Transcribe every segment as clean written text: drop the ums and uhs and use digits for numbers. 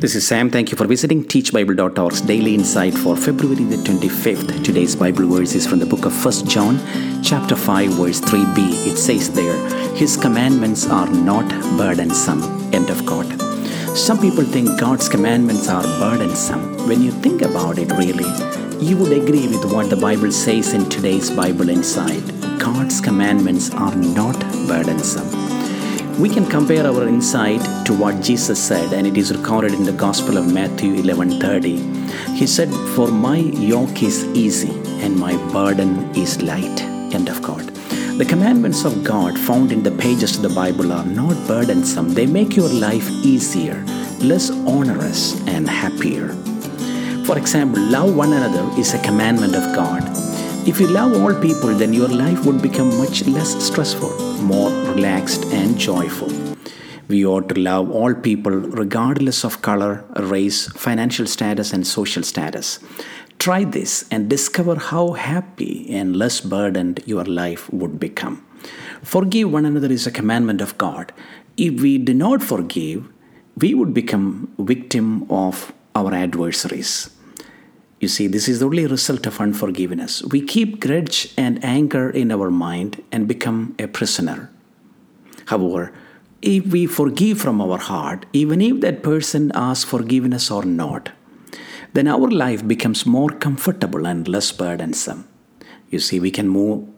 This is Sam. Thank you for visiting teachbible.org's daily insight for February the 25th. Today's Bible verse is from the book of 1 John, chapter 5, verse 3b. It says there, His commandments are not burdensome. End of quote. Some people think God's commandments are burdensome. When you think about it really, you would agree with what the Bible says in today's Bible insight. God's commandments are not burdensome. We can compare our insight to what Jesus said, and it is recorded in the Gospel of Matthew 11:30. He said, For my yoke is easy and my burden is light. End of quote. The commandments of God found in the pages of the Bible are not burdensome. They make your life easier, less onerous, and happier. For example, love one another is a commandment of God. If you love all people, then your life would become much less stressful, more relaxed and joyful. We ought to love all people regardless of color, race, financial status, and social status. Try this and discover how happy and less burdened your life would become. Forgive one another is a commandment of God. If we do not forgive, we would become victim of our adversaries. You see, this is the only result of unforgiveness. We keep grudge and anger in our mind and become a prisoner. However, if we forgive from our heart, even if that person asks forgiveness or not, then our life becomes more comfortable and less burdensome. You see, we can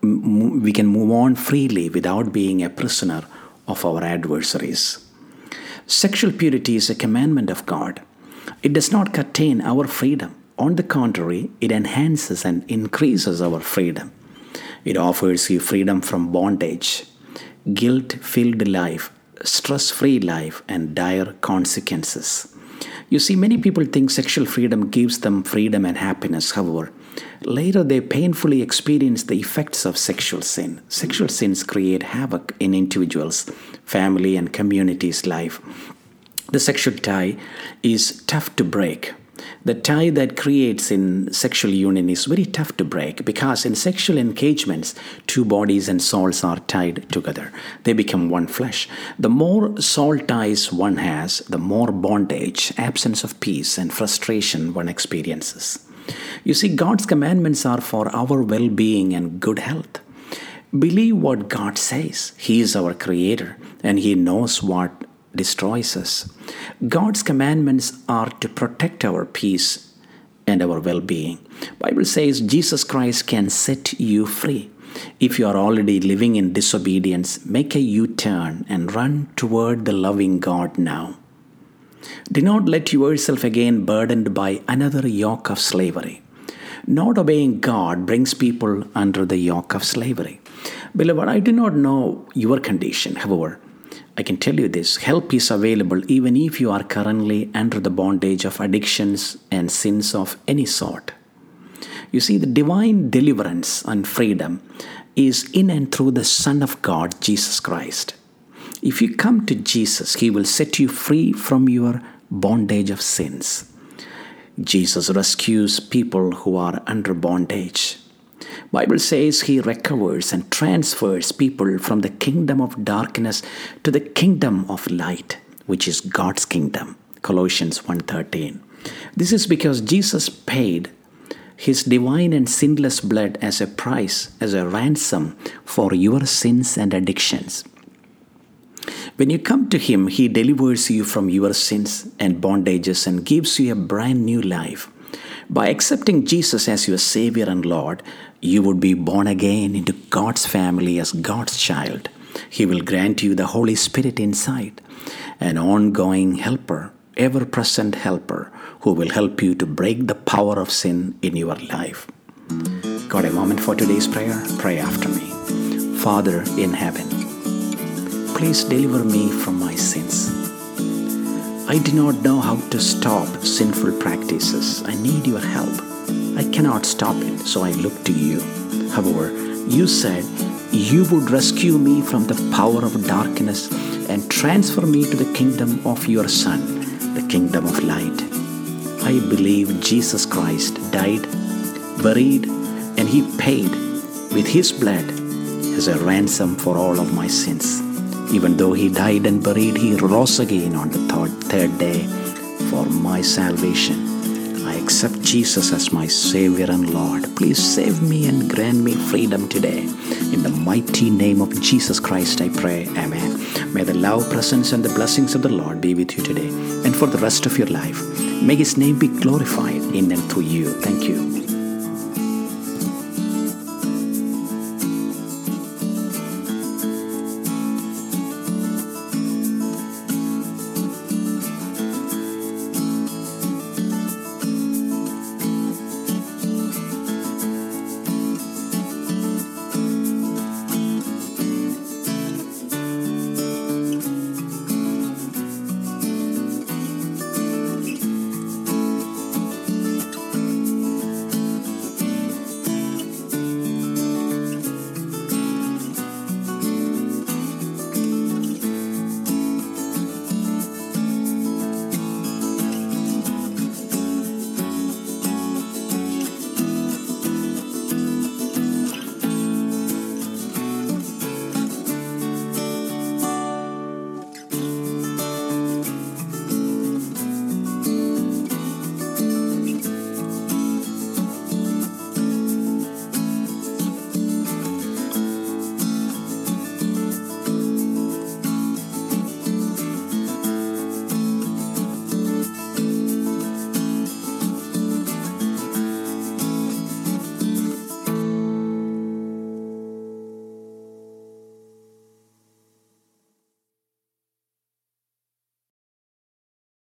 move on freely without being a prisoner of our adversaries. Sexual purity is a commandment of God. It does not curtail our freedom. On the contrary, it enhances and increases our freedom. It offers you freedom from bondage, guilt-filled life, stress-free life, and dire consequences. You see, many people think sexual freedom gives them freedom and happiness. However, later they painfully experience the effects of sexual sin. Sexual sins create havoc in individuals, family, and communities' life. The sexual tie is tough to break. The tie that creates in sexual union is very tough to break because in sexual engagements, two bodies and souls are tied together. They become one flesh. The more soul ties one has, the more bondage, absence of peace, and frustration one experiences. You see, God's commandments are for our well-being and good health. Believe what God says. He is our creator and He knows what destroys us. God's commandments are to protect our peace and our well-being. Bible says Jesus Christ can set you free. If you are already living in disobedience, make a U-turn and run toward the loving God now. Do not let yourself again burdened by another yoke of slavery. Not obeying God brings people under the yoke of slavery. Beloved, I do not know your condition. However, I can tell you this, help is available even if you are currently under the bondage of addictions and sins of any sort. You see, the divine deliverance and freedom is in and through the Son of God, Jesus Christ. If you come to Jesus, He will set you free from your bondage of sins. Jesus rescues people who are under bondage. Bible says He recovers and transfers people from the kingdom of darkness to the kingdom of light, which is God's kingdom. Colossians 1:13. This is because Jesus paid His divine and sinless blood as a price, as a ransom for your sins and addictions. When you come to Him, He delivers you from your sins and bondages and gives you a brand new life. By accepting Jesus as your Savior and Lord, you would be born again into God's family as God's child. He will grant you the Holy Spirit inside, an ongoing helper, ever-present helper who will help you to break the power of sin in your life. Got a moment for today's prayer? Pray after me. Father in heaven, please deliver me from my sins. I do not know how to stop sinful practices. I need your help. I cannot stop it, so I look to you. However, you said you would rescue me from the power of darkness and transfer me to the kingdom of your Son, the kingdom of light. I believe Jesus Christ died, buried, and He paid with His blood as a ransom for all of my sins. Even though He died and buried, He rose again on the third day for my salvation. I accept Jesus as my Savior and Lord. Please save me and grant me freedom today. In the mighty name of Jesus Christ, I pray. Amen. May the love, presence, and the blessings of the Lord be with you today and for the rest of your life. May His name be glorified in and through you. Thank you.